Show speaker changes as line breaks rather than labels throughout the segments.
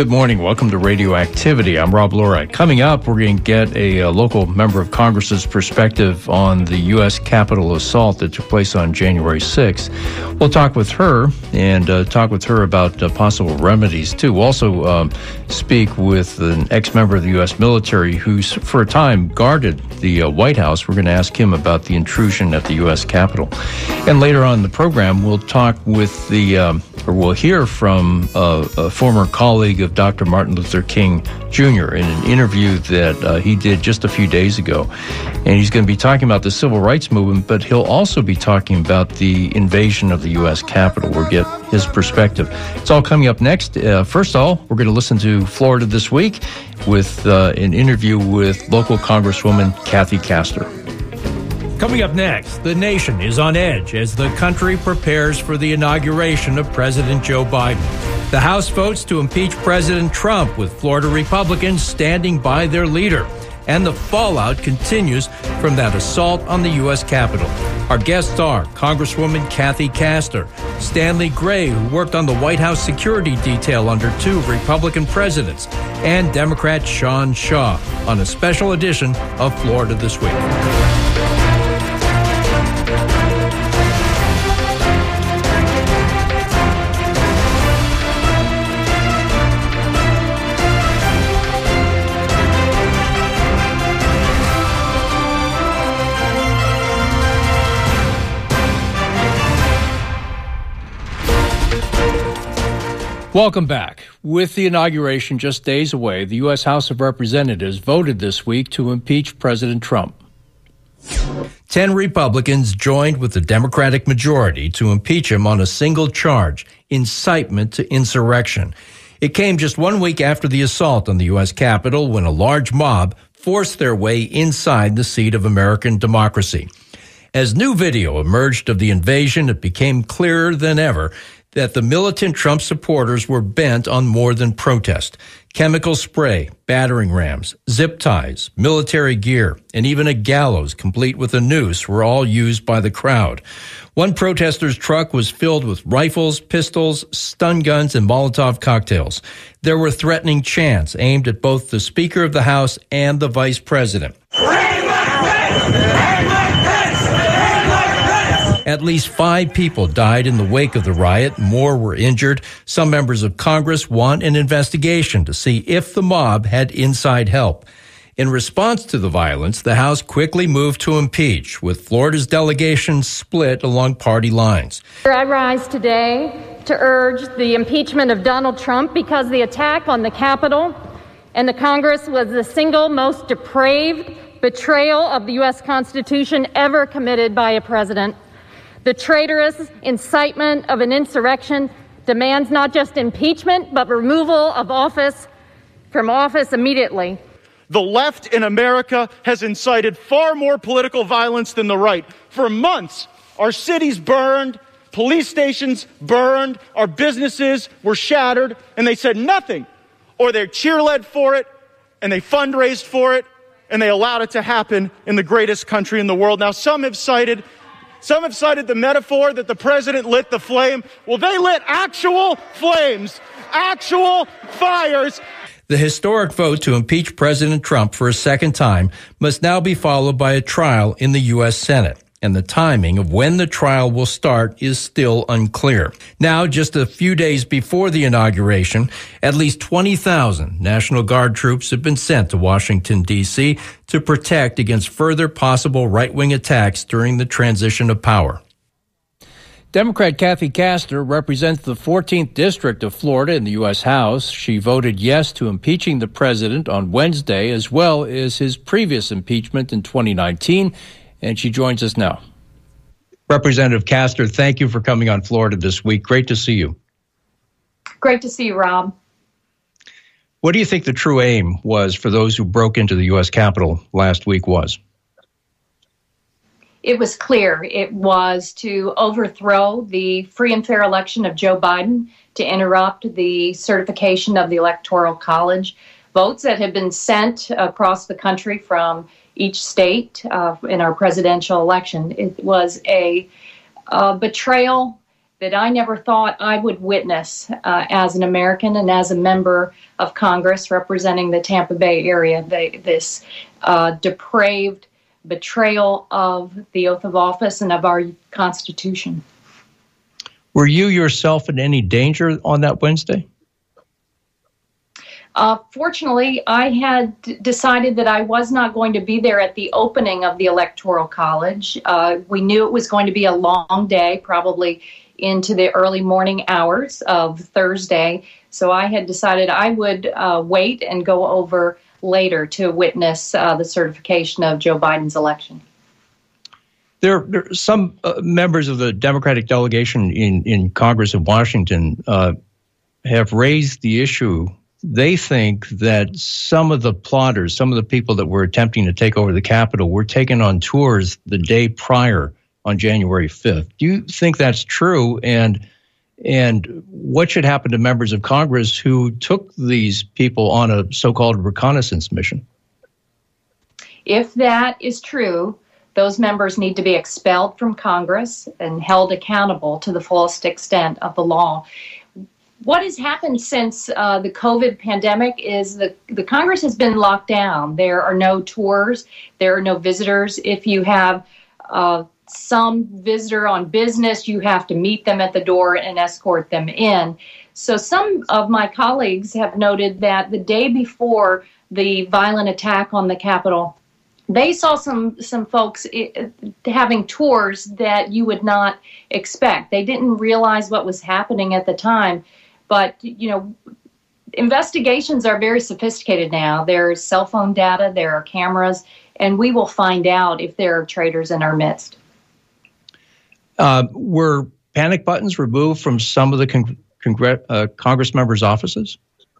Good morning. Welcome to Radioactivity. I'm Rob Lorak. Coming up, we're going to get a local member of Congress's perspective on the U.S. Capitol assault that took place on January 6th. We'll talk with her and talk with her about possible remedies, too. We'll also speak with an ex-member of the U.S. military who's, for a time, guarded the White House. We're going to ask him about the intrusion at the U.S. Capitol. And later on in the program, we'll talk with we'll hear from a former colleague of Dr. Martin Luther King Jr. in an interview that he did just a few days ago. And he's going to be talking about the civil rights movement, but he'll also be talking about the invasion of the U.S. Capitol. We'll get his perspective. It's all coming up next. First of all, we're going to listen to Florida This Week with an interview with local Congresswoman Kathy Castor.
Coming up next, the nation is on edge as the country prepares for the inauguration of President Joe Biden. The House votes to impeach President Trump, with Florida Republicans standing by their leader. And the fallout continues from that assault on the U.S. Capitol. Our guests are Congresswoman Kathy Castor, Stanley Gray, who worked on the White House security detail under 2 Republican presidents, and Democrat Sean Shaw on a special edition of Florida This Week. Welcome back. With the inauguration just days away, the U.S. House of Representatives voted this week to impeach President Trump. 10 Republicans joined with the Democratic majority to impeach him on a single charge, incitement to insurrection. It came just 1 week after the assault on the U.S. Capitol, when a large mob forced their way inside the seat of American democracy. As new video emerged of the invasion, it became clearer than ever that the militant Trump supporters were bent on more than protest. Chemical spray, battering rams, zip ties, military gear, and even a gallows complete with a noose were all used by the crowd. One protester's truck was filled with rifles, pistols, stun guns, and Molotov cocktails. There were threatening chants aimed at both the Speaker of the House and the Vice President. At least 5 people died in the wake of the riot. More were injured. Some members of Congress want an investigation to see if the mob had inside help. In response to the violence, the House quickly moved to impeach, with Florida's delegation split along party lines.
I rise today to urge the impeachment of Donald Trump because the attack on the Capitol and the Congress was the single most depraved betrayal of the U.S. Constitution ever committed by a president. The traitorous incitement of an insurrection demands not just impeachment, but removal from office immediately.
The left in America has incited far more political violence than the right. For months, our cities burned, police stations burned, our businesses were shattered, and they said nothing. Or they cheerled for it, and they fundraised for it, and they allowed it to happen in the greatest country in the world. Now, some have cited the metaphor that the president lit the flame. Well, they lit actual flames, actual fires.
The historic vote to impeach President Trump for a second time must now be followed by a trial in the U.S. Senate. And the timing of when the trial will start is still unclear. Now, just a few days before the inauguration, at least 20,000 National Guard troops have been sent to Washington, D.C. to protect against further possible right-wing attacks during the transition of power. Democrat Kathy Castor represents the 14th District of Florida in the U.S. House. She voted yes to impeaching the president on Wednesday, as well as his previous impeachment in 2019, and she joins us now. Representative Castor, thank you for coming on Florida This Week. Great to see you.
Great to see you, Rob.
What do you think the true aim was for those who broke into the U.S. Capitol last week was?
It was clear. It was to overthrow the free and fair election of Joe Biden, to interrupt the certification of the Electoral College votes that had been sent across the country from each state in our presidential election. It was a betrayal that I never thought I would witness as an American and as a member of Congress representing the Tampa Bay area, this depraved betrayal of the oath of office and of our Constitution.
Were you yourself in any danger on that Wednesday?
Fortunately, I had decided that I was not going to be there at the opening of the Electoral College. We knew it was going to be a long day, probably into the early morning hours of Thursday. So I had decided I would wait and go over later to witness the certification of Joe Biden's election.
There are some members of the Democratic delegation in Congress in Washington have raised the issue. They think that some of the plotters, some of the people that were attempting to take over the Capitol were taken on tours the day prior on January 5th. Do you think that's true? And what should happen to members of Congress who took these people on a so-called reconnaissance mission?
If that is true, those members need to be expelled from Congress and held accountable to the fullest extent of the law. What has happened since the COVID pandemic is the Congress has been locked down. There are no tours. There are no visitors. If you have some visitor on business, you have to meet them at the door and escort them in. So some of my colleagues have noted that the day before the violent attack on the Capitol, they saw some folks having tours that you would not expect. They didn't realize what was happening at the time. But, investigations are very sophisticated now. There's cell phone data, there are cameras, and we will find out if there are traitors in our midst.
Were panic buttons removed from some of the Congress members' offices?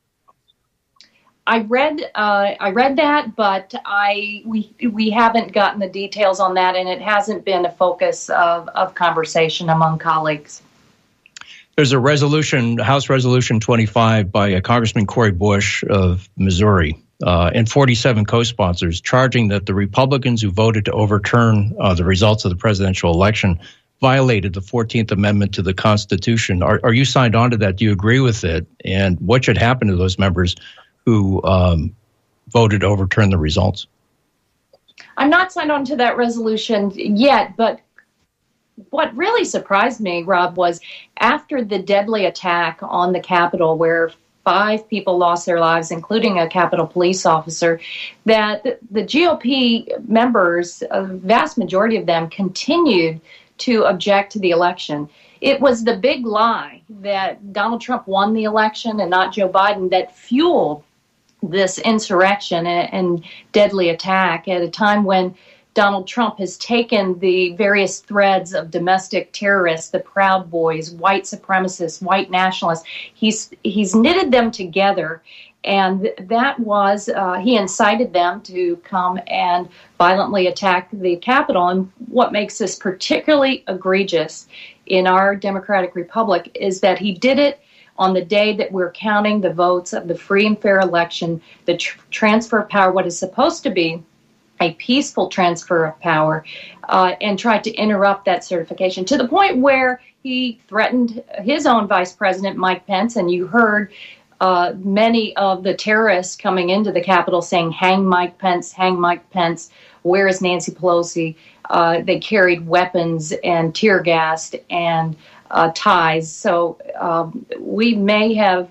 I read that, but we haven't gotten the details on that, and it hasn't been a focus of conversation among colleagues.
There's a resolution, House Resolution 25 by Congressman Cori Bush of Missouri and 47 co-sponsors charging that the Republicans who voted to overturn the results of the presidential election violated the 14th Amendment to the Constitution. Are you signed on to that? Do you agree with it? And what should happen to those members who voted to overturn the results?
I'm not signed on to that resolution yet, but what really surprised me, Rob, was after the deadly attack on the Capitol, where 5 people lost their lives, including a Capitol police officer, that the GOP members, a vast majority of them, continued to object to the election. It was the big lie that Donald Trump won the election and not Joe Biden that fueled this insurrection and deadly attack at a time when Donald Trump has taken the various threads of domestic terrorists, the Proud Boys, white supremacists, white nationalists. He's knitted them together, and that was he incited them to come and violently attack the Capitol. And what makes this particularly egregious in our democratic republic is that he did it on the day that we're counting the votes of the free and fair election, the transfer of power, what is supposed to be a peaceful transfer of power, and tried to interrupt that certification to the point where he threatened his own vice president, Mike Pence, and you heard many of the terrorists coming into the Capitol saying, hang Mike Pence, where is Nancy Pelosi? They carried weapons and tear gassed and ties. So we may have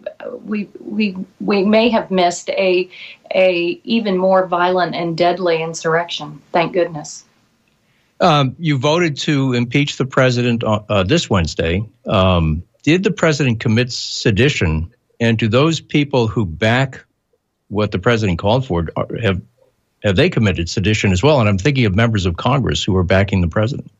missed a even more violent and deadly insurrection. Thank goodness.
You voted to impeach the president this Wednesday. Did the president commit sedition? And do those people who back what the president called for have they committed sedition as well? And I'm thinking of members of Congress who are backing the president.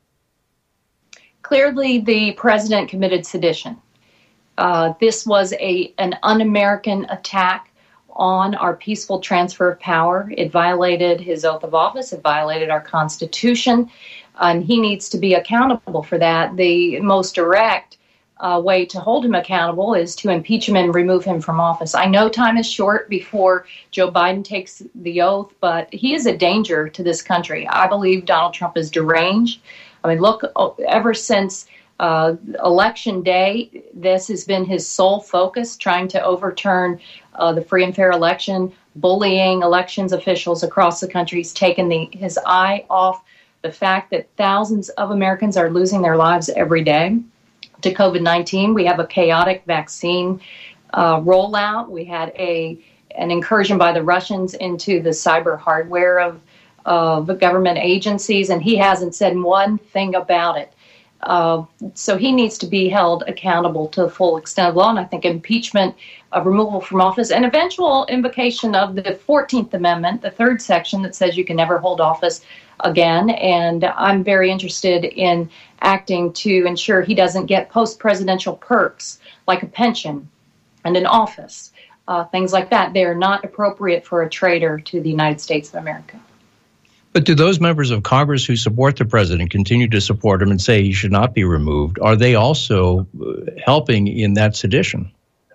Clearly, the president committed sedition. This was an un-American attack on our peaceful transfer of power. It violated his oath of office. It violated our Constitution. And he needs to be accountable for that. The most direct way to hold him accountable is to impeach him and remove him from office. I know time is short before Joe Biden takes the oath, but he is a danger to this country. I believe Donald Trump is deranged. I mean, look, ever since Election day, this has been his sole focus, trying to overturn the free and fair election, bullying elections officials across the country. He's taken his eye off the fact that thousands of Americans are losing their lives every day to COVID-19. We have a chaotic vaccine rollout. We had an incursion by the Russians into the cyber hardware of government agencies, and he hasn't said one thing about it. So he needs to be held accountable to the full extent of law, and I think impeachment, removal from office, and eventual invocation of the 14th Amendment, the third section that says you can never hold office again. And I'm very interested in acting to ensure he doesn't get post-presidential perks like a pension and an office, things like that. They are not appropriate for a traitor to the United States of America.
But do those members of Congress who support the president continue to support him and say he should not be removed? Are they also helping in that sedition?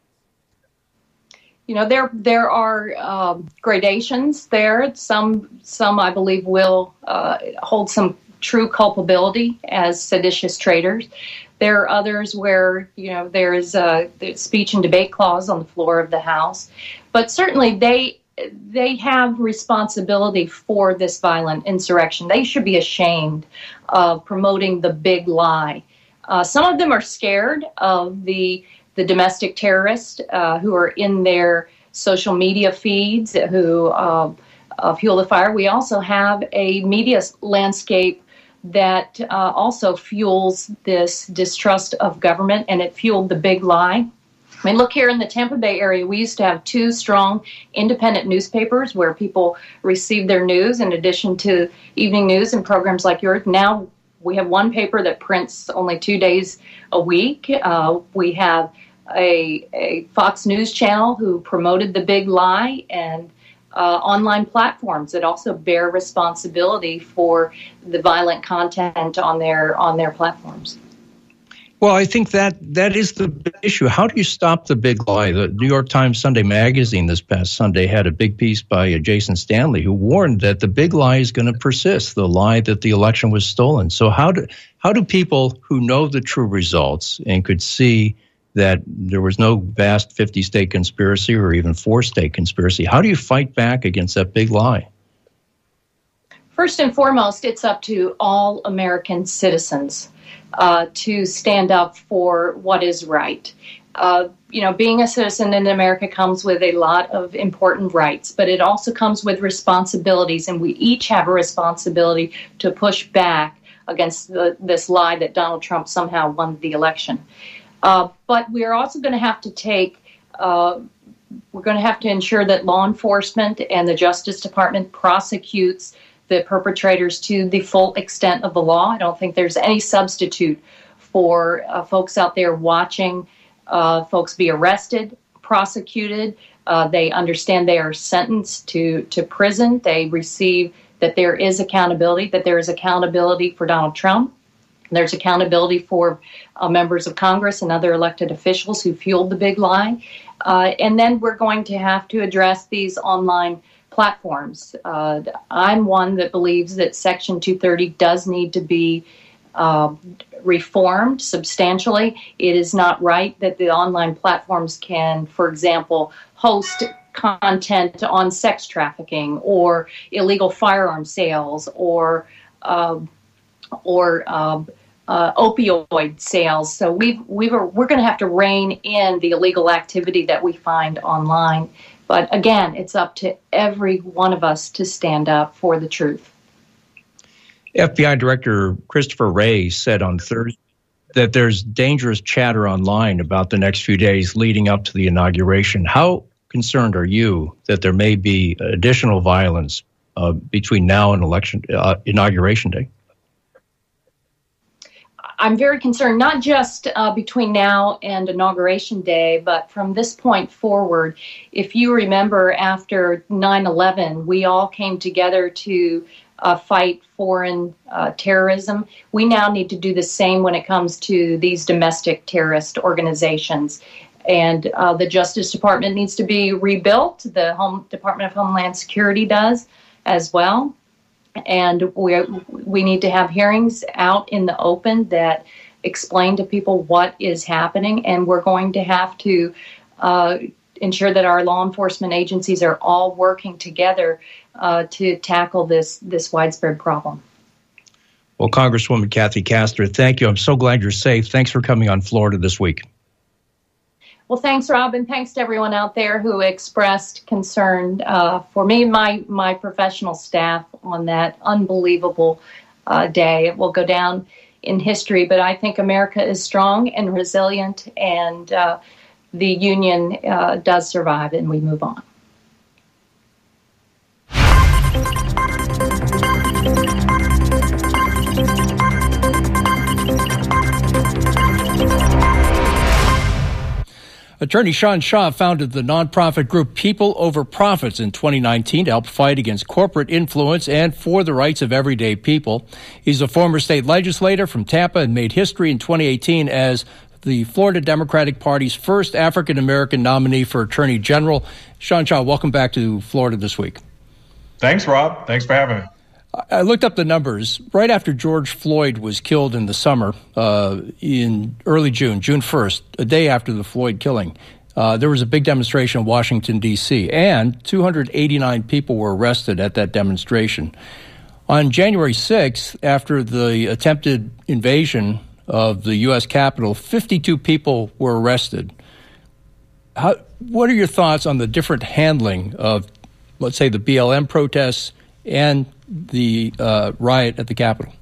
You know, there are gradations there. Some I believe will hold some true culpability as seditious traitors. There are others where, there's the speech and debate clause on the floor of the House. But certainly they have responsibility for this violent insurrection. They should be ashamed of promoting the big lie. Some of them are scared of the domestic terrorists who are in their social media feeds who fuel the fire. We also have a media landscape that also fuels this distrust of government, and it fueled the big lie. I mean, look here in the Tampa Bay area, we used to have 2 strong independent newspapers where people received their news in addition to evening news and programs like yours. Now we have one paper that prints only 2 days a week. We have a Fox News channel who promoted the big lie, and online platforms that also bear responsibility for the violent content on their platforms.
Well, I think that is the big issue. How do you stop the big lie? The New York Times Sunday Magazine this past Sunday had a big piece by Jason Stanley, who warned that the big lie is going to persist, the lie that the election was stolen. So how do people who know the true results and could see that there was no vast 50-state conspiracy or even 4-state conspiracy, how do you fight back against that big lie?
First and foremost, it's up to all American citizens to stand up for what is right. Being a citizen in America comes with a lot of important rights, but it also comes with responsibilities, and we each have a responsibility to push back against this lie that Donald Trump somehow won the election. But we are also going to have to we're going to have to ensure that law enforcement and the Justice Department prosecutes the perpetrators to the full extent of the law. I don't think there's any substitute for folks out there watching folks be arrested, prosecuted. They understand they are sentenced to prison. They receive that there is accountability, for Donald Trump. There's accountability for members of Congress and other elected officials who fueled the big lie. And then we're going to have to address these online platforms. I'm one that believes that Section 230 does need to be reformed substantially. It is not right that the online platforms can, for example, host content on sex trafficking or illegal firearm sales or opioid sales. So we're going to have to rein in the illegal activity that we find online. But again, it's up to every one of us to stand up for the truth.
FBI Director Christopher Wray said on Thursday that there's dangerous chatter online about the next few days leading up to the inauguration. How concerned are you that there may be additional violence between now and inauguration day?
I'm very concerned, not just between now and Inauguration Day, but from this point forward. If you remember, after 9/11, we all came together to fight foreign terrorism. We now need to do the same when it comes to these domestic terrorist organizations. And the Justice Department needs to be rebuilt. The Department of Homeland Security does as well. And we need to have hearings out in the open that explain to people what is happening, and we're going to have to ensure that our law enforcement agencies are all working together to tackle this widespread problem.
Well, Congresswoman Kathy Castor, thank you. I'm so glad you're safe. Thanks for coming on Florida this week.
Well, thanks, Rob, and thanks to everyone out there who expressed concern for me and my professional staff on that unbelievable day. It will go down in history, but I think America is strong and resilient, and the Union does survive, and we move on.
Attorney Sean Shaw founded the nonprofit group People Over Profits in 2019 to help fight against corporate influence and for the rights of everyday people. He's a former state legislator from Tampa and made history in 2018 as the Florida Democratic Party's first African-American nominee for Attorney General. Sean Shaw, welcome back to Florida this week.
Thanks, Rob. Thanks for having me.
I looked up the numbers. Right after George Floyd was killed in the summer, in early June 1st, a day after the Floyd killing, there was a big demonstration in Washington, D.C., and 289 people were arrested at that demonstration. On January 6th, after the attempted invasion of the U.S. Capitol, 52 people were arrested. What are your thoughts on the different handling of, let's say, the BLM protests and the riot at the Capitol?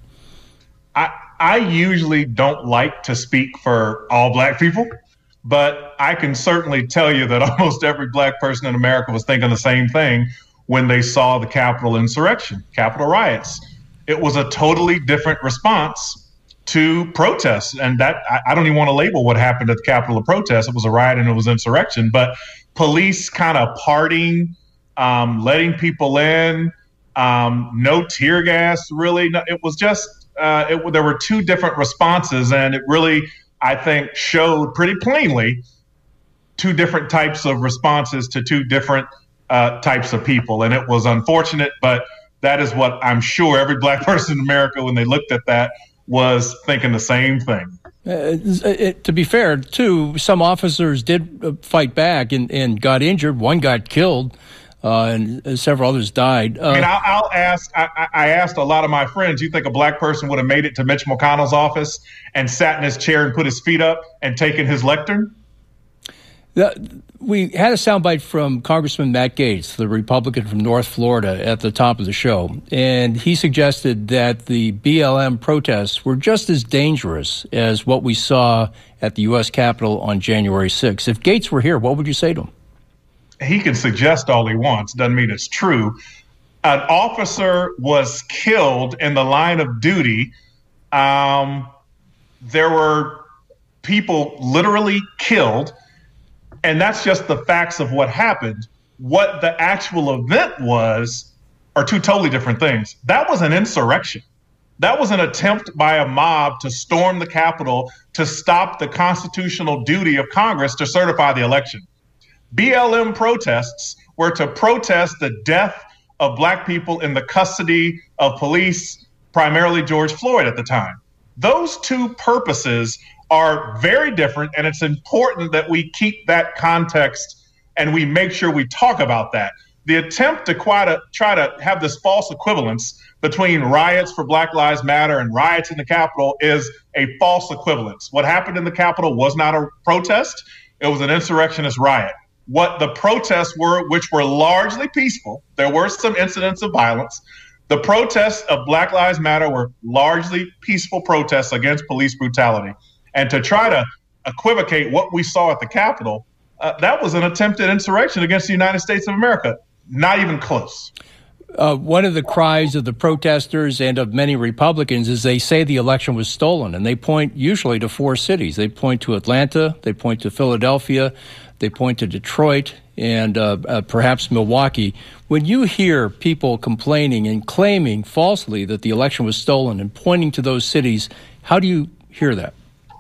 I usually don't like to speak for all black people, but I can certainly tell you that almost every black person in America was thinking the same thing when they saw the Capitol insurrection, Capitol riots. It was a totally different response to protests. And that I don't even want to label what happened at the Capitol a protest. It was a riot and it was insurrection, but police kind of partying, letting people in, no tear gas, really. No, it was just, there were two different responses, and it really, I think, showed pretty plainly two different types of responses to two different types of people. And it was unfortunate, but that is what I'm sure every black person in America, when they looked at that, was thinking the same thing.
To be fair, too, some officers did fight back and got injured. One got killed. And several others died.
I'll ask. I asked a lot of my friends, you think a black person would have made it to Mitch McConnell's office and sat in his chair and put his feet up and taken his lectern?
We had a soundbite from Congressman Matt Gaetz, the Republican from North Florida, at the top of the show. And he suggested that the BLM protests were just as dangerous as what we saw at the U.S. Capitol on January 6th. If Gaetz were here, what would you say to him?
He can suggest all he wants. Doesn't mean it's true. An officer was killed in the line of duty. There were people literally killed, and that's just the facts of what happened. What the actual event was are two totally different things. That was an insurrection. That was an attempt by a mob to storm the Capitol to stop the constitutional duty of Congress to certify the election. BLM protests were to protest the death of black people in the custody of police, primarily George Floyd at the time. Those two purposes are very different, and it's important that we keep that context and we make sure we talk about that. The attempt to try to have this false equivalence between riots for Black Lives Matter and riots in the Capitol is a false equivalence. What happened in the Capitol was not a protest. It was an insurrectionist riot. What the protests were, which were largely peaceful, there were some incidents of violence. The protests of Black Lives Matter were largely peaceful protests against police brutality. And to try to equivocate what we saw at the Capitol, that was an attempted insurrection against the United States of America. Not even close.
One of the cries of the protesters and of many Republicans is they say the election was stolen, and they point usually to four cities. They point to Atlanta, they point to Philadelphia, they point to Detroit, and perhaps Milwaukee. When you hear people complaining and claiming falsely that the election was stolen and pointing to those cities, how do you hear that?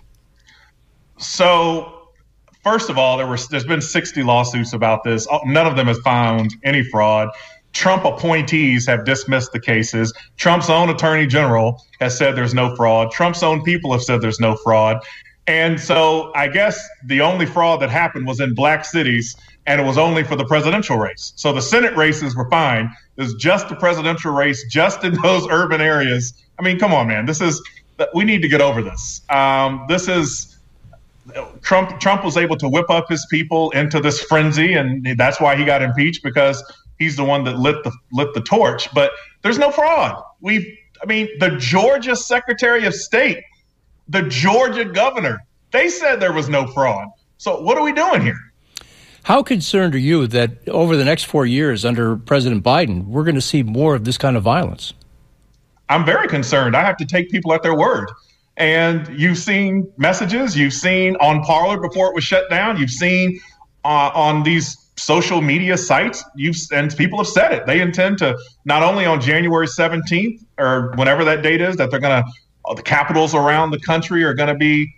So, first of all, there's been 60 lawsuits about this. None of them has found any fraud. Trump appointees have dismissed the cases. Trump's own attorney general has said there's no fraud. Trump's own people have said there's no fraud. And so I guess the only fraud that happened was in black cities, and it was only for the presidential race. So the Senate races were fine. It was just the presidential race, just in those urban areas. I mean, come on, man. We need to get over this. Trump was able to whip up his people into this frenzy, and that's why he got impeached, because he's the one that lit the torch. But there's no fraud. The Georgia Secretary of State, the Georgia governor, they said there was no fraud. So what are we doing here?
How concerned are you that over the next 4 years under President Biden, we're going to see more of this kind of violence?
I'm very concerned. I have to take people at their word. And you've seen messages, you've seen on Parler before it was shut down, you've seen on these social media sites, and people have said it. They intend to, not only on January 17th or whenever that date is, that they're going to, the capitals around the country are going to be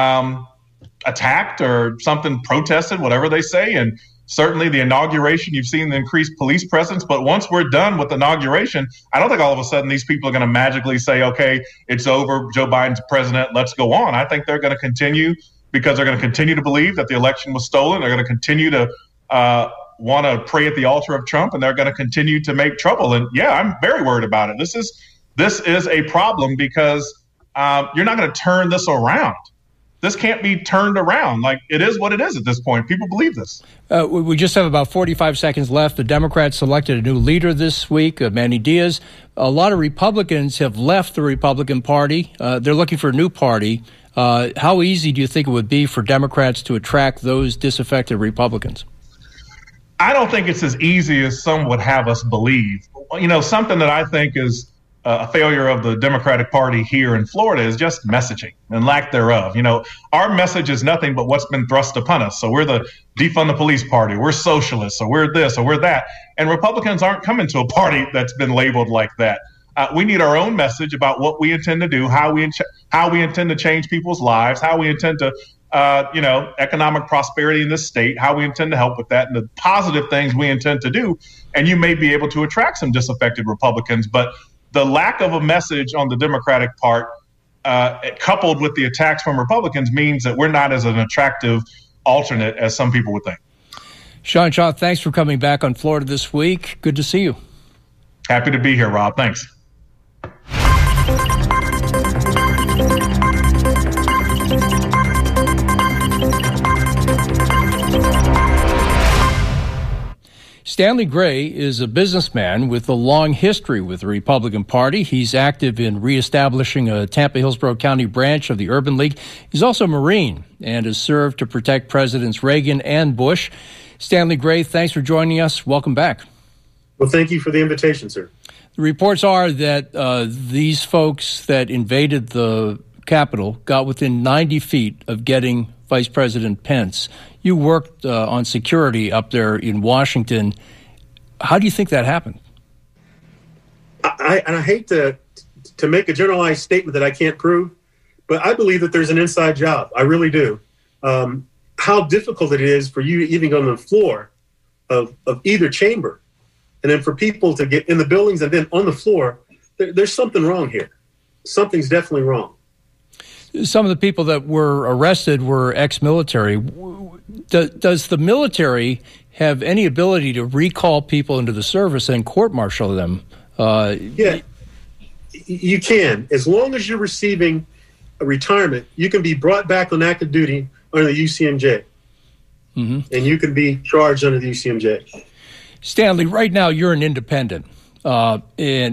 attacked or something protested, whatever they say. And certainly the inauguration, you've seen the increased police presence. But once we're done with the inauguration, I don't think all of a sudden these people are going to magically say, okay, it's over, Joe Biden's president, let's go on. I think they're going to continue, because they're going to continue to believe that the election was stolen. They're going to continue to want to pray at the altar of Trump, and they're going to continue to make trouble. And yeah, I'm very worried about it. This is a problem, because you're not going to turn this around. This can't be turned around. Like, it is what it is at this point. People believe this.
We just have about 45 seconds left. The Democrats selected a new leader this week, Manny Diaz. A lot of Republicans have left the Republican Party. They're looking for a new party. How easy do you think it would be for Democrats to attract those disaffected Republicans?
I don't think it's as easy as some would have us believe. Something that I think is a failure of the Democratic Party here in Florida is just messaging and lack thereof. Our message is nothing but what's been thrust upon us. So we're the defund the police party, we're socialists, or we're this, or we're that. And Republicans aren't coming to a party that's been labeled like that. We need our own message about what we intend to do, how we intend to change people's lives, how we intend to, economic prosperity in this state, how we intend to help with that, and the positive things we intend to do. And you may be able to attract some disaffected Republicans, but the lack of a message on the Democratic part, coupled with the attacks from Republicans, means that we're not as an attractive alternate as some people would think.
Sean Shaw, thanks for coming back on Florida This Week. Good to see you.
Happy to be here, Rob. Thanks.
Stanley Gray is a businessman with a long history with the Republican Party. He's active in reestablishing a Tampa-Hillsborough County branch of the Urban League. He's also a Marine and has served to protect Presidents Reagan and Bush. Stanley Gray, thanks for joining us. Welcome back.
Well, thank you for the invitation, sir.
The reports are that these folks that invaded the Capitol got within 90 feet of getting Vice President Pence. You worked on security up there in Washington. How do you think that happened?
I hate to make a generalized statement that I can't prove, but I believe that there's an inside job. I really do. How difficult it is for you to even go on the floor of either chamber, and then for people to get in the buildings and then on the floor, there's something wrong here. Something's definitely wrong.
Some of the people that were arrested were ex-military. Does the military have any ability to recall people into the service and court-martial them?
Yeah, you can. As long as you're receiving a retirement, you can be brought back on active duty under the UCMJ. Mm-hmm. And you can be charged under the UCMJ.
Stanley, right now you're an independent, but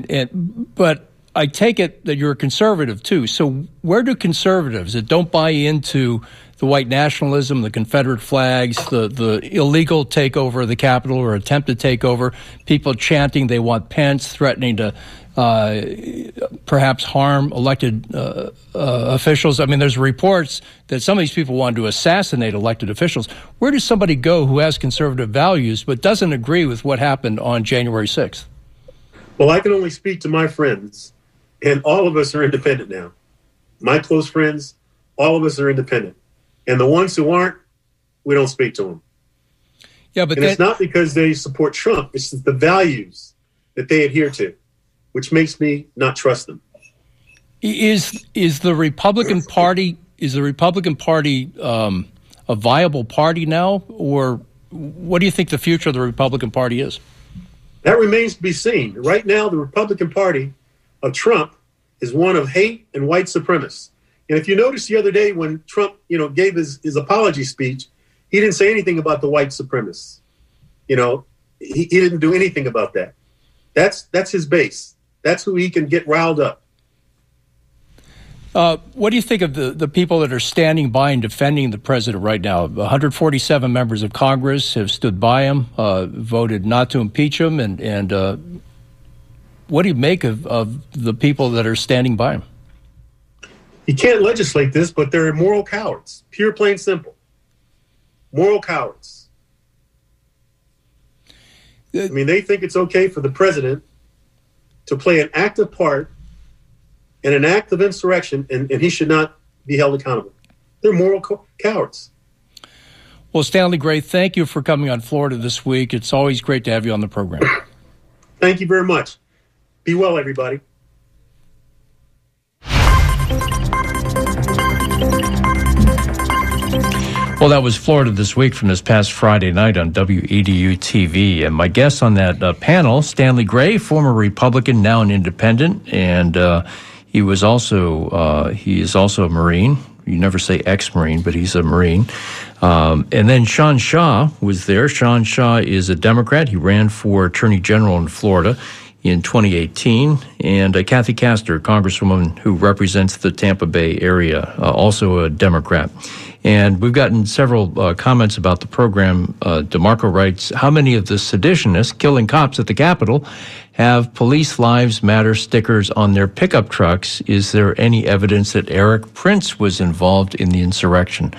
I take it that you're a conservative, too. So where do conservatives that don't buy into the white nationalism, the Confederate flags, the illegal takeover of the Capitol or attempted takeover, people chanting they want Pence, threatening to perhaps harm elected officials? I mean, there's reports that some of these people wanted to assassinate elected officials. Where does somebody go who has conservative values but doesn't agree with what happened on January 6th?
Well, I can only speak to my friends. And all of us are independent now. My close friends, all of us are independent. And the ones who aren't, we don't speak to them.
Yeah, but
it's not because they support Trump. It's the values that they adhere to, which makes me not trust them.
Is the Republican Party a viable party now, or what do you think the future of the Republican Party is?
That remains to be seen. Right now, the Republican Party of Trump is one of hate and white supremacists. And if you notice the other day when Trump, gave his apology speech, he didn't say anything about the white supremacists. He didn't do anything about that. That's his base. That's who he can get riled up.
What do you think of the people that are standing by and defending the president right now? 147 members of Congress have stood by him, voted not to impeach him, and what do you make of the people that are standing by him?
You can't legislate this, but they're moral cowards. Pure, plain, simple. Moral cowards. I mean, they think it's okay for the president to play an active part in an act of insurrection, and he should not be held accountable. They're moral cowards.
Well, Stanley Gray, thank you for coming on Florida this week. It's always great to have you on the program.
Thank you very much. Be well, everybody.
Well, that was Florida This Week from this past Friday night on WEDU TV. And my guest on that panel, Stanley Gray, former Republican, now an independent, and he is also a Marine. You never say ex-Marine, but he's a Marine. And then Sean Shaw was there. Sean Shaw is a Democrat. He ran for Attorney General in Florida in 2018. And Kathy Castor, Congresswoman who represents the Tampa Bay area, also a Democrat. And we've gotten several comments about the program. DeMarco writes, how many of the seditionists killing cops at the Capitol have Police Lives Matter stickers on their pickup trucks? Is there any evidence that Eric Prince was involved in the insurrection?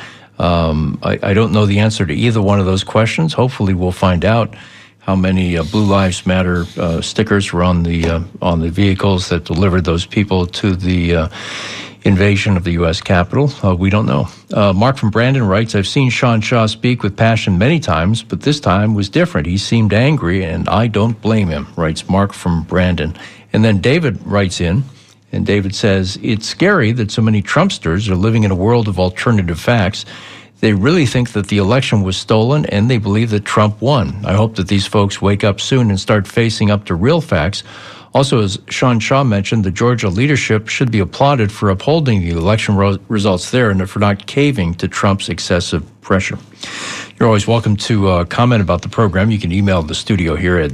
I don't know the answer to either one of those questions. Hopefully we'll find out how many Blue Lives Matter stickers were on the vehicles that delivered those people to the invasion of the U.S. Capitol. We don't know. Mark from Brandon writes, I've seen Sean Shaw speak with passion many times, but this time was different. He seemed angry, and I don't blame him, writes Mark from Brandon. And then David writes in, and David says, it's scary that so many Trumpsters are living in a world of alternative facts. They really think that the election was stolen, and they believe that Trump won. I hope that these folks wake up soon and start facing up to real facts. Also, as Sean Shaw mentioned, the Georgia leadership should be applauded for upholding the election results there and for not caving to Trump's excessive pressure. You're always welcome to comment about the program. You can email the studio here at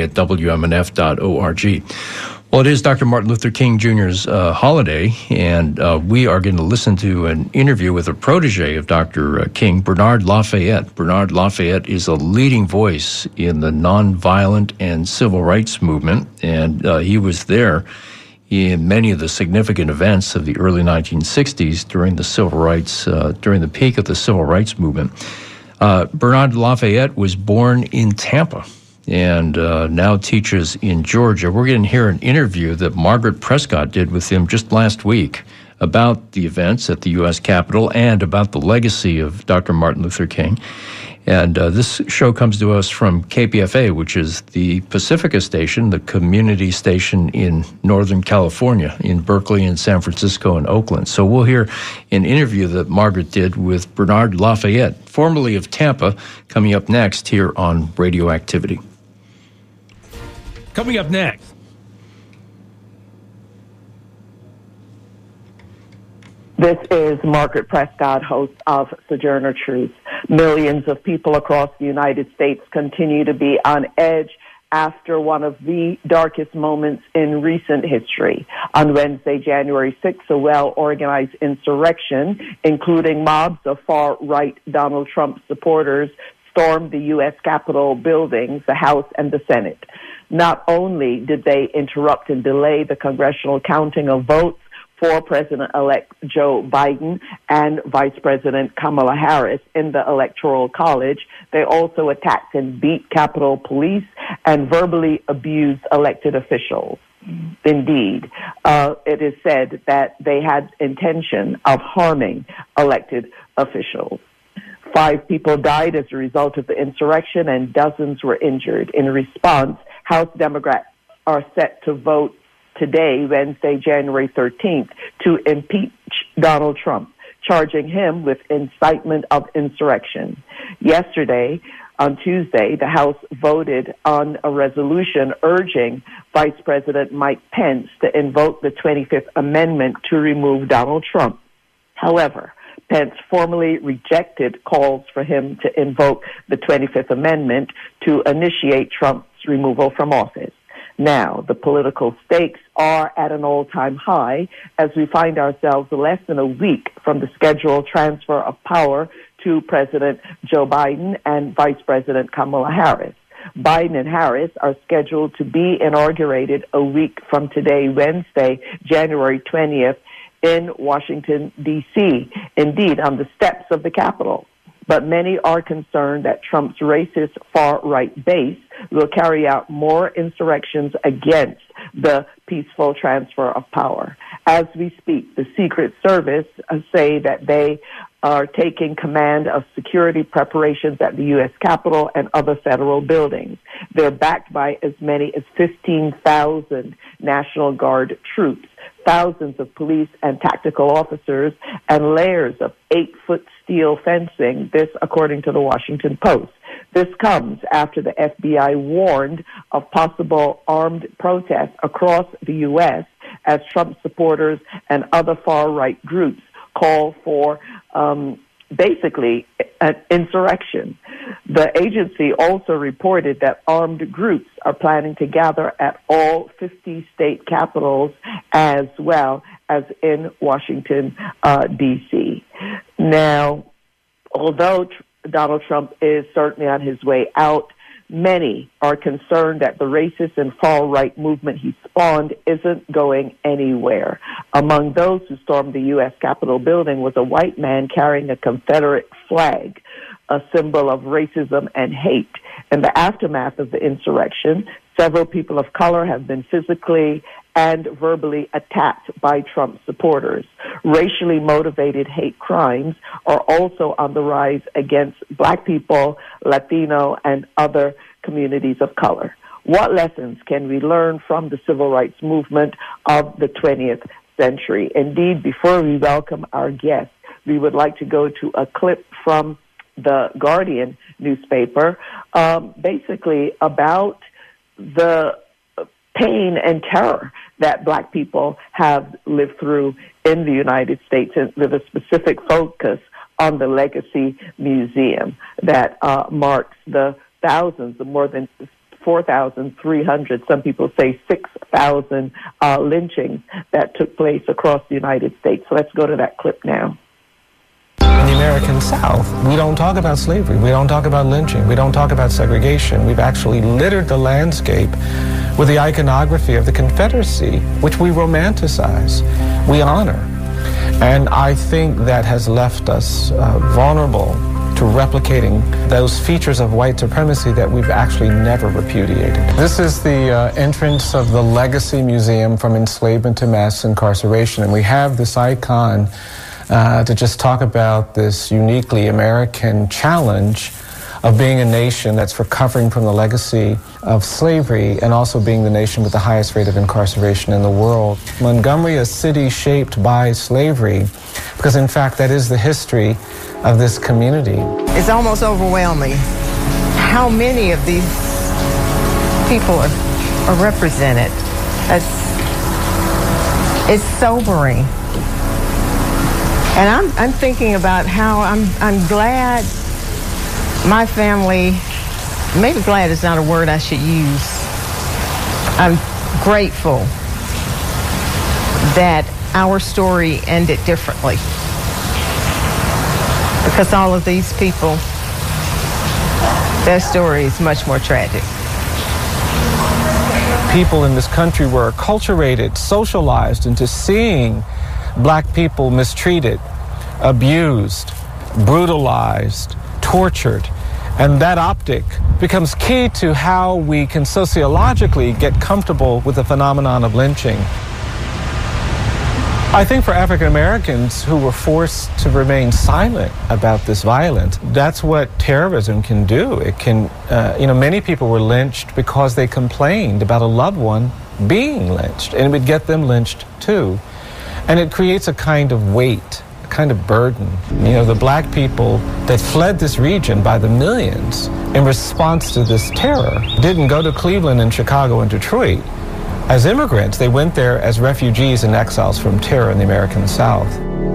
dj@wmnf.org. Well, it is Dr. Martin Luther King Jr.'s holiday, and we are going to listen to an interview with a protege of Dr. King, Bernard Lafayette. Bernard Lafayette is a leading voice in the nonviolent and civil rights movement, and he was there in many of the significant events of the early 1960s during the peak of the civil rights movement. Bernard Lafayette was born in Tampa and now teaches in Georgia. We're going to hear an interview that Margaret Prescott did with him just last week about the events at the U.S. Capitol and about the legacy of Dr. Martin Luther King. And this show comes to us from KPFA, which is the Pacifica station, the community station in Northern California, in Berkeley and San Francisco and Oakland. So we'll hear an interview that Margaret did with Bernard Lafayette, formerly of Tampa, coming up next here on Radioactivity.
Coming up next.
This is Margaret Prescott, host of Sojourner Truth. Millions of people across the United States continue to be on edge after one of the darkest moments in recent history. On Wednesday, January 6th, a well-organized insurrection, including mobs of far-right Donald Trump supporters, stormed the U.S. Capitol buildings, the House and the Senate. Not only did they interrupt and delay the congressional counting of votes for President-elect Joe Biden and Vice President Kamala Harris in the Electoral College, they also attacked and beat Capitol Police and verbally abused elected officials. Indeed, it is said that they had intention of harming elected officials. 5 people died as a result of the insurrection and dozens were injured. In response, House Democrats are set to vote today, Wednesday, January 13th, to impeach Donald Trump, charging him with incitement of insurrection. Yesterday, on Tuesday, the House voted on a resolution urging Vice President Mike Pence to invoke the 25th Amendment to remove Donald Trump. However, Pence formally rejected calls for him to invoke the 25th Amendment to initiate Trump's removal from office. Now, the political stakes are at an all-time high as we find ourselves less than a week from the scheduled transfer of power to President Joe Biden and Vice President Kamala Harris. Biden and Harris are scheduled to be inaugurated a week from today, Wednesday, January 20th, in Washington, D.C., indeed on the steps of the Capitol. But many are concerned that Trump's racist far-right base will carry out more insurrections against the peaceful transfer of power. As we speak, the Secret Service say that they are taking command of security preparations at the U.S. Capitol and other federal buildings. They're backed by as many as 15,000 National Guard troops, thousands of police and tactical officers, and layers of 8-foot steel fencing, this according to the Washington Post. This comes after the FBI warned of possible armed protests across the U.S. as Trump supporters and other far-right groups call for basically an insurrection. The agency also reported that armed groups are planning to gather at all 50 state capitals as well as in Washington, D.C. Now, although Donald Trump is certainly on his way out, many are concerned that the racist and far-right movement he spawned isn't going anywhere. Among those who stormed the U.S. Capitol building was a white man carrying a Confederate flag, a symbol of racism and hate. In the aftermath of the insurrection, several people of color have been physically and verbally attacked by Trump supporters. Racially motivated hate crimes are also on the rise against Black people, Latino, and other communities of color. What lessons can we learn from the civil rights movement of the 20th century? Indeed, before we welcome our guests, we would like to go to a clip from the Guardian newspaper, basically about the pain and terror that Black people have lived through in the United States, and with a specific focus on the Legacy Museum that marks the thousands, the more than 4,300, some people say 6,000 lynchings that took place across the United States. So let's go to that clip now.
In the American South, we don't talk about slavery, we don't talk about lynching, we don't talk about segregation. We've actually littered the landscape with the iconography of the Confederacy, which we romanticize, we honor. And I think that has left us vulnerable to replicating those features of white supremacy that we've actually never repudiated. This is the entrance of the Legacy Museum from Enslavement to Mass Incarceration, and we have this icon to just talk about this uniquely American challenge of being a nation that's recovering from the legacy of slavery and also being the nation with the highest rate of incarceration in the world. Montgomery, a city shaped by slavery, because in fact that is the history of this community.
It's almost overwhelming how many of these people are represented. It's sobering. And I'm thinking about how I'm glad my family, maybe glad is not a word I should use. I'm grateful that our story ended differently. Because all of these people, their story is much more tragic.
People in this country were acculturated, socialized into seeing Black people mistreated, abused, brutalized, tortured. And that optic becomes key to how we can sociologically get comfortable with the phenomenon of lynching. I think for African Americans who were forced to remain silent about this violence, that's what terrorism can do. It can, many people were lynched because they complained about a loved one being lynched, and it would get them lynched too. And it creates a kind of weight, a kind of burden. The black people that fled this region by the millions in response to this terror didn't go to Cleveland and Chicago and Detroit as immigrants. They went there as refugees and exiles from terror in the American South.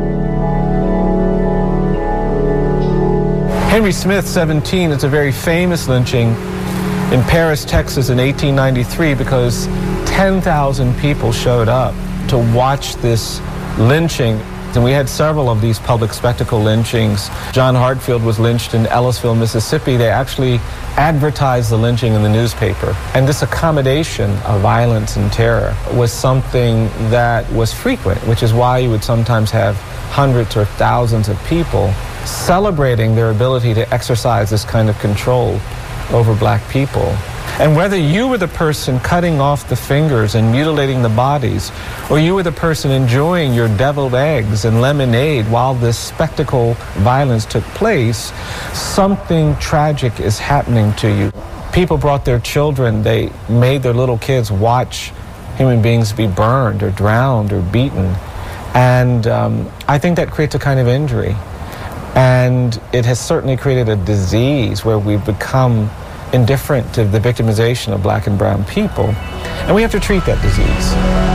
Henry Smith, 17, is a very famous lynching in Paris, Texas in 1893 because 10,000 people showed up to watch this lynching. And we had several of these public spectacle lynchings. John Hartfield was lynched in Ellisville, Mississippi. They actually advertised the lynching in the newspaper. And this accommodation of violence and terror was something that was frequent, which is why you would sometimes have hundreds or thousands of people celebrating their ability to exercise this kind of control over black people. And whether you were the person cutting off the fingers and mutilating the bodies, or you were the person enjoying your deviled eggs and lemonade while this spectacle violence took place, something tragic is happening to you. People brought their children, they made their little kids watch human beings be burned or drowned or beaten. And I think that creates a kind of injury. And it has certainly created a disease where we've become indifferent to the victimization of black and brown people. And we have to treat that disease.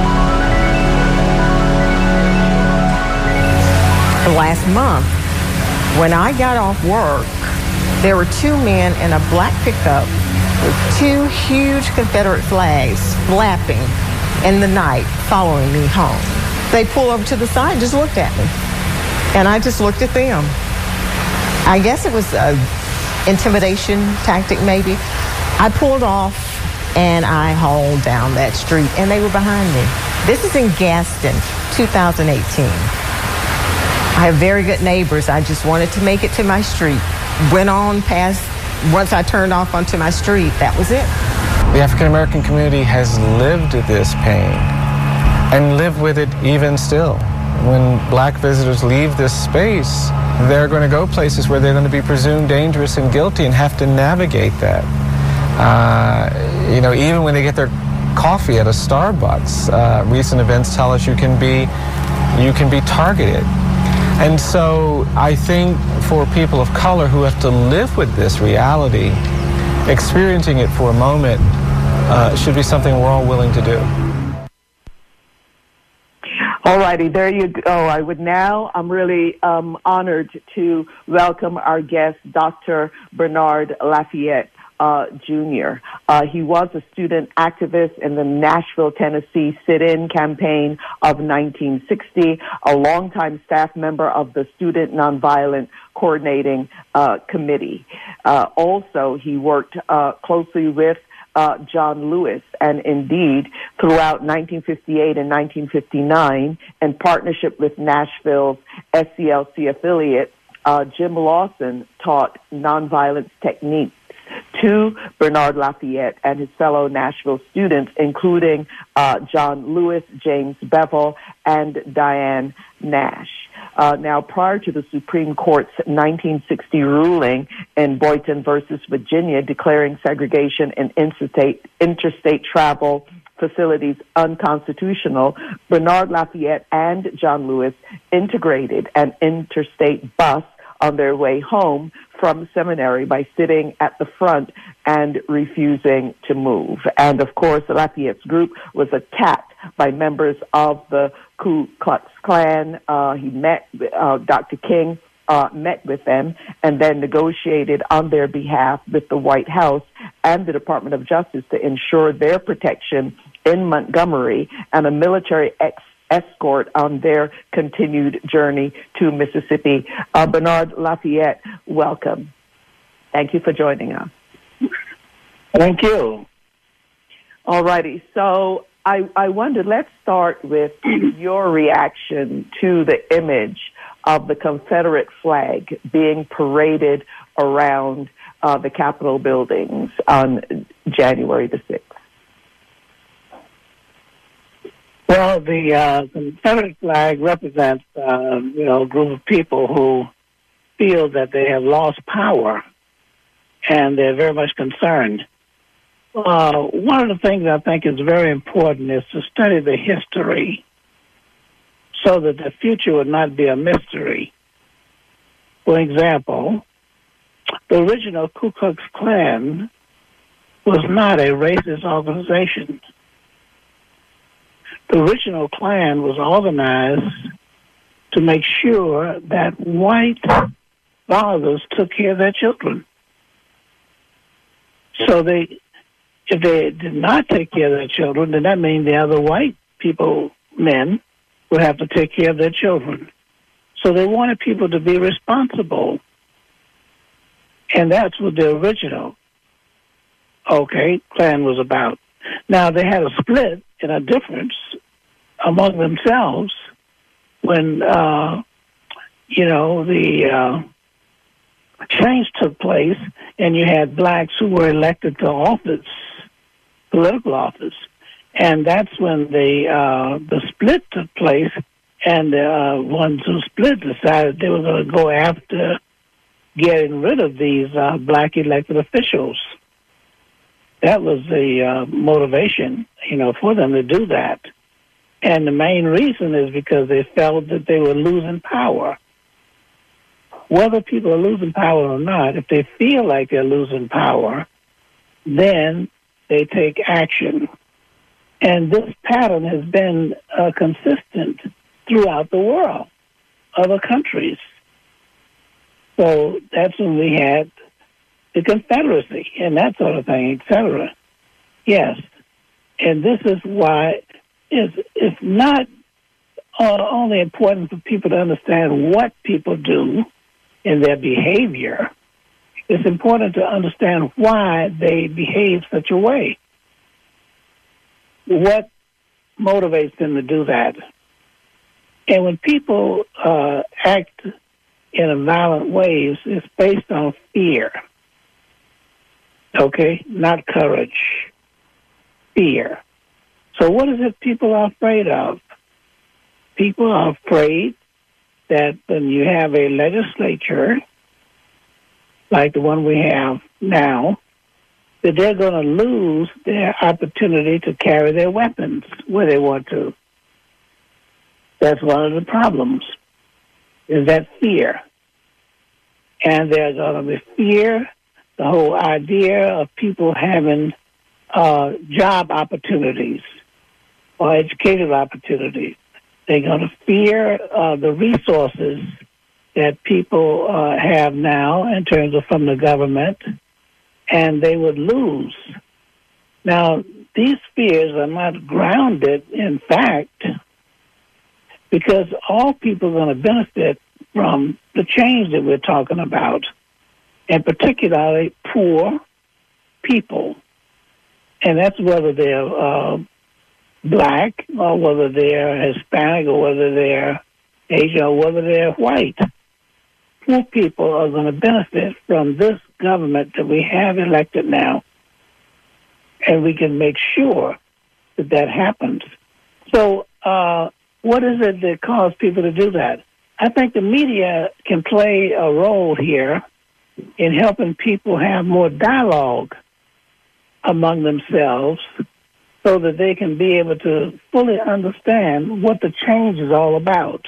Last month, when I got off work, there were two men in a black pickup with two huge Confederate flags flapping in the night following me home. They pulled over to the side and just looked at me. And I just looked at them. I guess it was a intimidation tactic, maybe. I pulled off and I hauled down that street, and they were behind me. This is in Gaston, 2018. I have very good neighbors. I just wanted to make it to my street. Went on past, once I turned off onto my street, that was it.
The African American community has lived this pain and live with it even still. When black visitors leave this space, they're going to go places where they're going to be presumed dangerous and guilty and have to navigate that. Even when they get their coffee at a Starbucks, recent events tell us you can be targeted. And so I think for people of color who have to live with this reality, experiencing it for a moment should be something we're all willing to do.
All righty, there you go. I'm really honored to welcome our guest, Dr. Bernard Lafayette, Jr. He was a student activist in the Nashville, Tennessee sit-in campaign of 1960, a longtime staff member of the Student Nonviolent Coordinating Committee. Also, he worked closely with John Lewis, and indeed, throughout 1958 and 1959, in partnership with Nashville's SCLC affiliate, Jim Lawson taught nonviolence techniques to Bernard Lafayette and his fellow Nashville students, including John Lewis, James Bevel, and Diane Nash. Now, prior to the Supreme Court's 1960 ruling in Boynton versus Virginia declaring segregation in interstate travel facilities unconstitutional, Bernard Lafayette and John Lewis integrated an interstate bus on their way home from seminary by sitting at the front and refusing to move. And of course, Lafayette's group was attacked by members of the Ku Klux Klan. Dr. King met with them and then negotiated on their behalf with the White House and the Department of Justice to ensure their protection in Montgomery and a military escort on their continued journey to Mississippi. Bernard Lafayette, welcome. Thank you for joining us.
Thank you.
All righty. So I wonder, let's start with your reaction to the image of the Confederate flag being paraded around the Capitol buildings on January the 6th.
Well, the Confederate flag represents, a group of people who feel that they have lost power, and they're very much concerned. One of the things I think is very important is to study the history so that the future would not be a mystery. For example, the original Ku Klux Klan was not a racist organization. The original Klan was organized to make sure that white fathers took care of their children. So if they did not take care of their children, then that means the other white people, men, would have to take care of their children. So they wanted people to be responsible. And that's what the original, Klan was about. Now, they had a split and a difference among themselves when, the change took place and you had blacks who were elected to office, political office. And that's when the split took place, and the ones who split decided they were going to go after getting rid of these black elected officials. That was the motivation, for them to do that. And the main reason is because they felt that they were losing power. Whether people are losing power or not, if they feel like they're losing power, then they take action. And this pattern has been consistent throughout the world, other countries. So that's when we had the Confederacy and that sort of thing, etc. Yes. And this is why it's not only important for people to understand what people do in their behavior. It's important to understand why they behave such a way. What motivates them to do that? And when people act in a violent ways, it's based on fear. Not courage. Fear. So what is it people are afraid of? People are afraid that when you have a legislature like the one we have now, that they're going to lose their opportunity to carry their weapons where they want to. That's one of the problems, is that fear. And there's going to be fear, the whole idea of people having job opportunities or educational opportunities. They're going to fear the resources that people have now in terms of from the government, and they would lose. Now, these fears are not grounded in fact, because all people are going to benefit from the change that we're talking about, and particularly poor people. And that's whether they're black or whether they're Hispanic or whether they're Asian or whether they're white. Poor people are going to benefit from this government that we have elected now, and we can make sure that that happens. So what is it that caused people to do that? I think the media can play a role here in helping people have more dialogue among themselves so that they can be able to fully understand what the change is all about.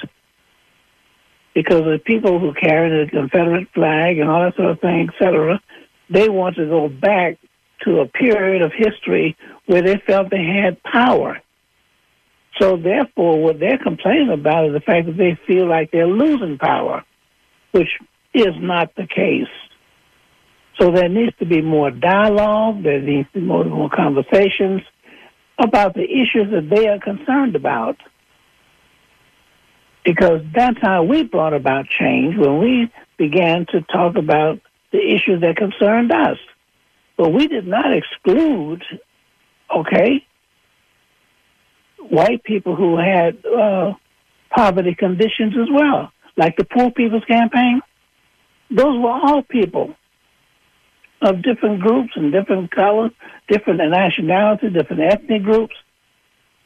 Because the people who carry the Confederate flag and all that sort of thing, et cetera, they want to go back to a period of history where they felt they had power. So therefore, what they're complaining about is the fact that they feel like they're losing power, which is not the case. So there needs to be more dialogue, there needs to be more conversations about the issues that they are concerned about. Because that's how we brought about change, when we began to talk about the issues that concerned us. But we did not exclude, white people who had poverty conditions as well, like the Poor People's Campaign. Those were all people of different groups and different colors, different nationalities, different ethnic groups.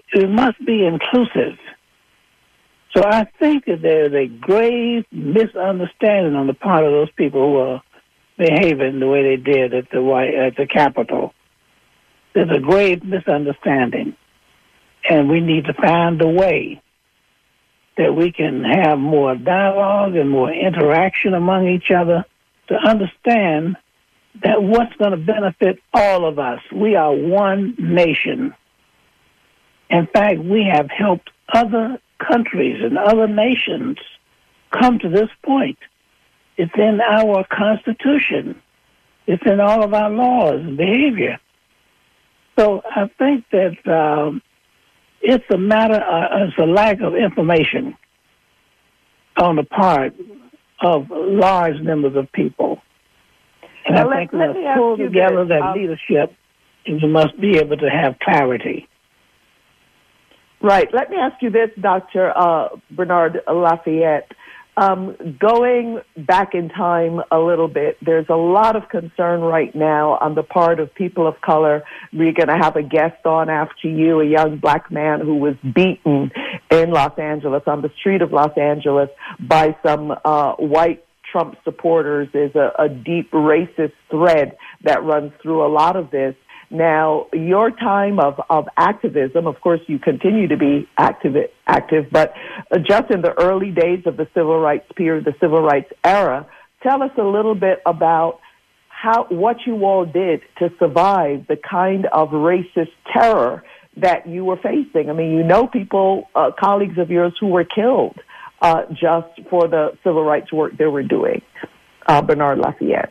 it must be inclusive. So I think that there's a grave misunderstanding on the part of those people who are behaving the way they did at the Capitol. There's a grave misunderstanding, and we need to find a way that we can have more dialogue and more interaction among each other to understand that what's going to benefit all of us. We are one nation. In fact, we have helped other countries and other nations come to this point. It's in our Constitution. It's in all of our laws and behavior. So I think that it's a matter, it's a lack of information on the part of large numbers of people. And I think let's pull together that leadership, and we must be able to have clarity.
Right. Let me ask you this, Dr. Bernard Lafayette. Going back in time a little bit, there's a lot of concern right now on the part of people of color. We're going to have a guest on after you, a young black man who was beaten in Los Angeles, on the street of Los Angeles, by some white Trump supporters. There's a deep racist thread that runs through a lot of this. Now, your time of activism, of course, you continue to be active, but just in the early days of the civil rights period, the civil rights era, tell us a little bit about what you all did to survive the kind of racist terror that you were facing. I mean, you know people, colleagues of yours who were killed just for the civil rights work they were doing. Bernard Lafayette.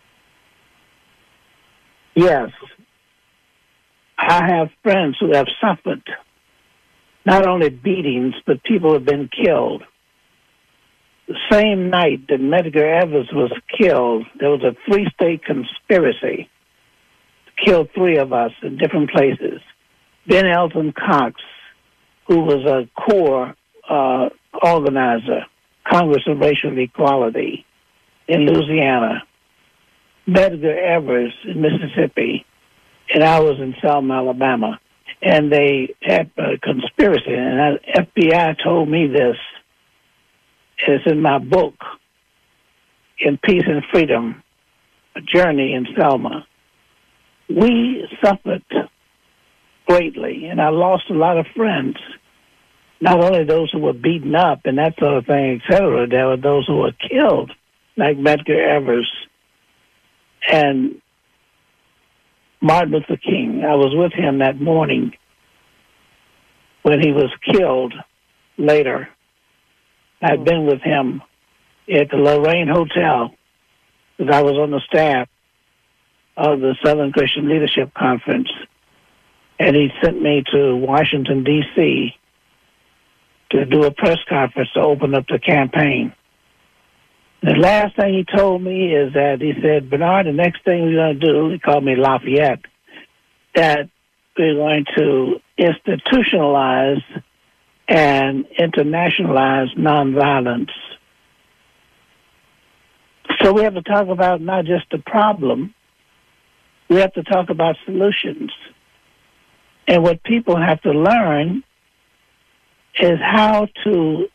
Yes. I have friends who have suffered not only beatings, but people have been killed. The same night that Medgar Evers was killed, there was a three-state conspiracy to kill three of us in different places. Ben Elton Cox, who was a core organizer, Congress of Racial Equality in Louisiana, Medgar Evers in Mississippi, and I was in Selma, Alabama, and they had a conspiracy, and the FBI told me this. It's in my book, In Peace and Freedom, A Journey in Selma. We suffered greatly, and I lost a lot of friends, not only those who were beaten up and that sort of thing, et cetera. There were those who were killed, like Medgar Evers and Martin Luther King. I was with him that morning when he was killed later. I'd been with him at the Lorraine Hotel because I was on the staff of the Southern Christian Leadership Conference, and he sent me to Washington, D.C. to do a press conference to open up the campaign. The last thing he told me is that he said, Bernard, the next thing we're going to do, he called me Lafayette, that we're going to institutionalize and internationalize nonviolence. So we have to talk about not just the problem, we have to talk about solutions. And what people have to learn is how to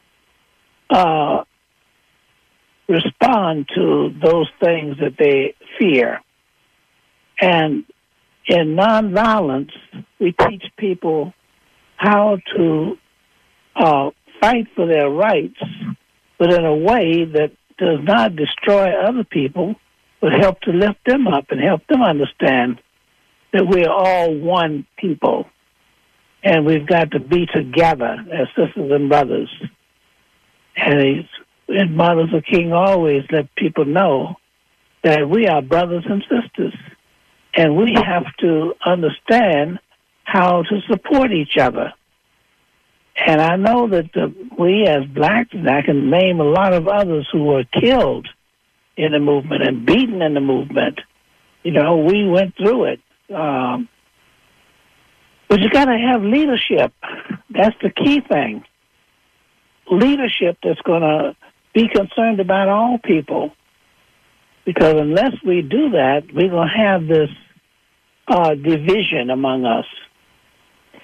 respond to those things that they fear. And in nonviolence, we teach people how to fight for their rights, but in a way that does not destroy other people, but help to lift them up and help them understand that we're all one people. And we've got to be together as sisters and brothers. And Martin Luther King always let people know that we are brothers and sisters, and we have to understand how to support each other. And I know that we as blacks, and I can name a lot of others who were killed in the movement and beaten in the movement. You know, we went through it. But you got to have leadership. That's the key thing. Leadership that's going to be concerned about all people. Because unless we do that, we're going to have this division among us.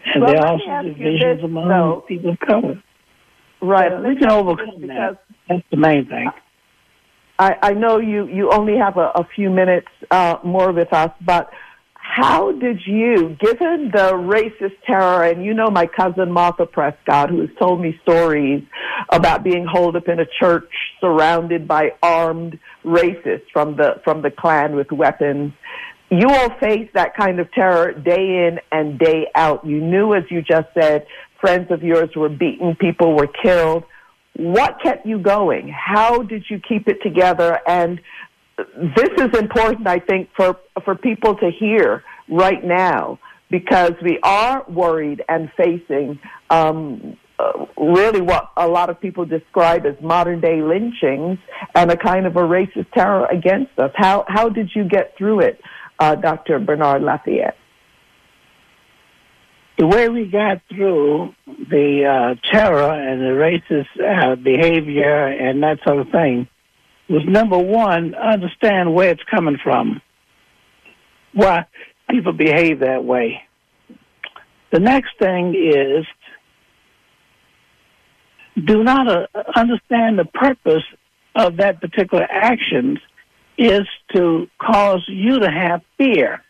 And there are also divisions among people of color.
Right.
We can overcome that. That's the main thing.
I know you only have a few minutes more with us, but how did you, given the racist terror, and you know my cousin Martha Prescott, who has told me stories about being holed up in a church surrounded by armed racists from the Klan with weapons. You all face that kind of terror day in and day out. You knew, as you just said, friends of yours were beaten, people were killed. What kept you going? How did you keep it together? And this is important, I think, for people to hear right now, because we are worried and facing really what a lot of people describe as modern-day lynchings and a kind of a racist terror against us. How did you get through it, Dr. Bernard Lafayette?
The way we got through the terror and the racist behavior and that sort of thing was, number one, understand where it's coming from, why people behave that way. The next thing is do not understand the purpose of that particular action is to cause you to have fear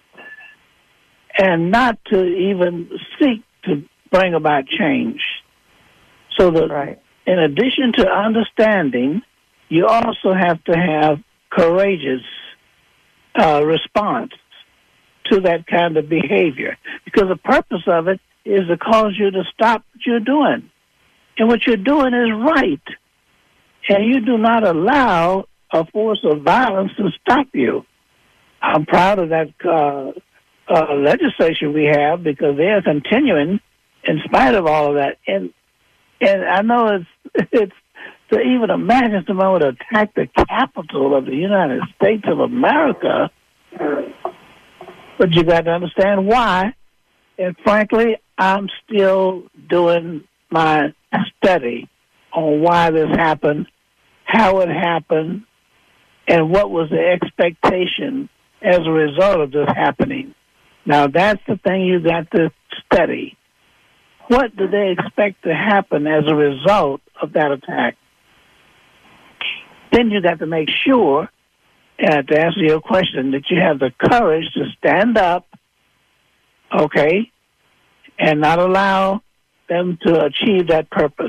and not to even seek to bring about change. So that in addition to understanding, you also have to have courageous response to that kind of behavior, because the purpose of it is to cause you to stop what you're doing. And what you're doing is right. And you do not allow a force of violence to stop you. I'm proud of that legislation we have, because they're continuing in spite of all of that. And I know it's to even imagine someone would attack the capital of the United States of America, but you got to understand why. And frankly, I'm still doing my study on why this happened, how it happened, and what was the expectation as a result of this happening. Now, that's the thing you got to study. What do they expect to happen as a result of that attack? Then you got to make sure, to answer your question, that you have the courage to stand up, okay, and not allow them to achieve that purpose.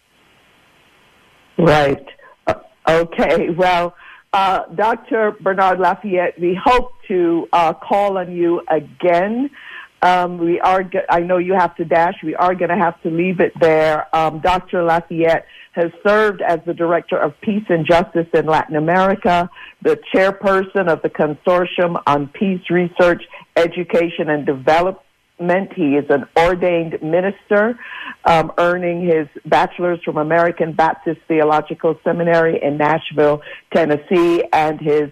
Right. Okay. Well, Dr. Bernard Lafayette, we hope to call on you again. I know you have to dash. We are going to have to leave it there. Dr. Lafayette has served as the Director of Peace and Justice in Latin America, the chairperson of the Consortium on Peace Research, Education, and Development. He is an ordained minister, earning his bachelor's from American Baptist Theological Seminary in Nashville, Tennessee, and his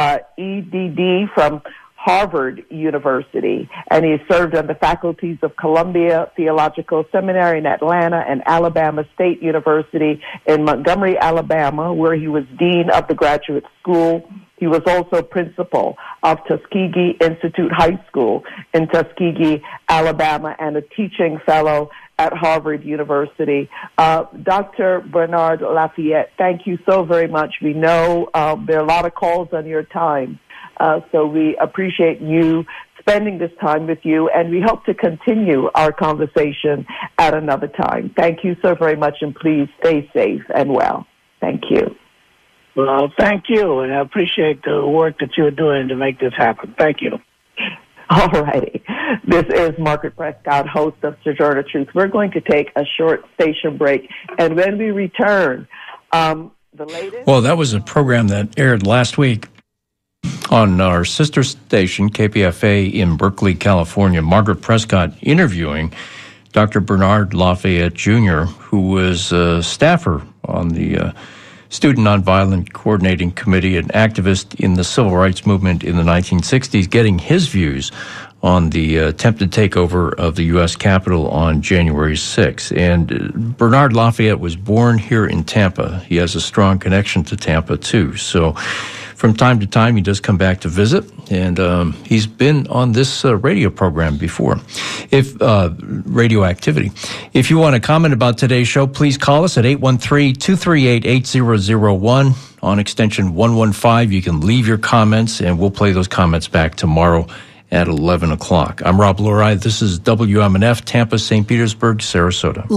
EDD from Harvard University. And he served on the faculties of Columbia Theological Seminary in Atlanta and Alabama State University in Montgomery, Alabama, where he was dean of the graduate school. He was also principal of Tuskegee Institute High School in Tuskegee, Alabama, and a teaching fellow at Harvard University. Dr. Bernard Lafayette, thank you so very much. We know there are a lot of calls on your time, so we appreciate you spending this time with you, and we hope to continue our conversation at another time. Thank you so very much, and please stay safe and well. Thank you.
Well, thank you, and I appreciate the work that you're doing to make this happen. Thank you.
All righty. This is Margaret Prescott, host of Sojourner Truth. We're going to take a short station break, and when we return, the latest...
Well, that was a program that aired last week on our sister station, KPFA, in Berkeley, California. Margaret Prescott interviewing Dr. Bernard Lafayette, Jr., who was a staffer on the Student Nonviolent Coordinating Committee, an activist in the civil rights movement in the 1960s, getting his views on the attempted takeover of the U.S. Capitol on January 6th. And Bernard Lafayette was born here in Tampa. He has a strong connection to Tampa, too. So From time to time, he does come back to visit, and he's been on this radio program before. If Radioactivity. If you want to comment about today's show, please call us at 813-238-8001 on extension 115. You can leave your comments, and we'll play those comments back tomorrow at 11 o'clock. I'm Rob Lurie. This is WMNF, Tampa, St. Petersburg, Sarasota.